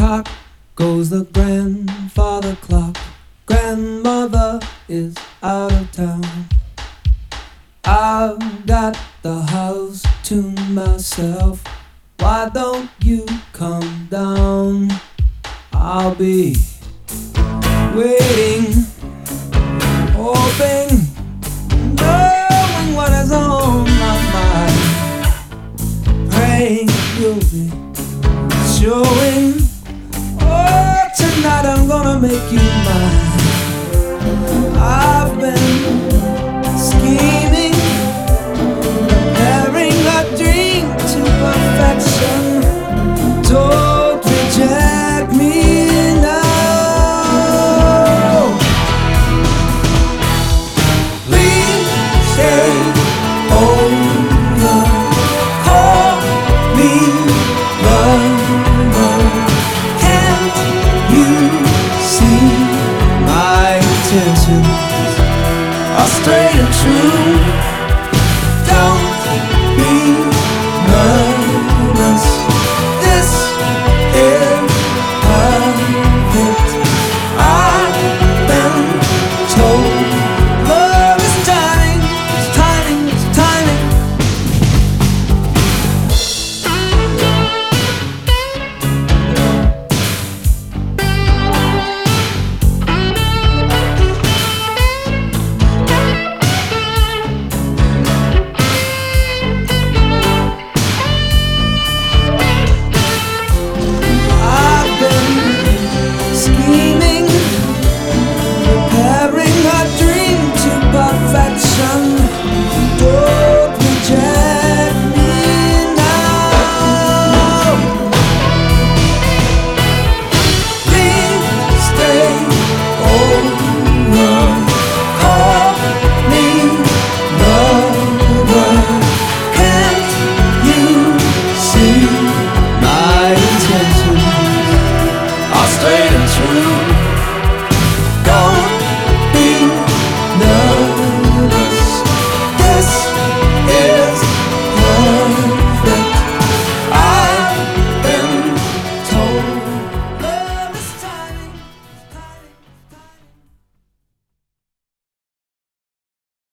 Tick-tock goes the grandfather clock. Grandmother is out of town. I've got the house to myself. Why don't you come down? I'll be waiting, hoping, knowing what is on my mind. Praying you'll be showing. Oh, tonight I'm gonna make you mine. I've been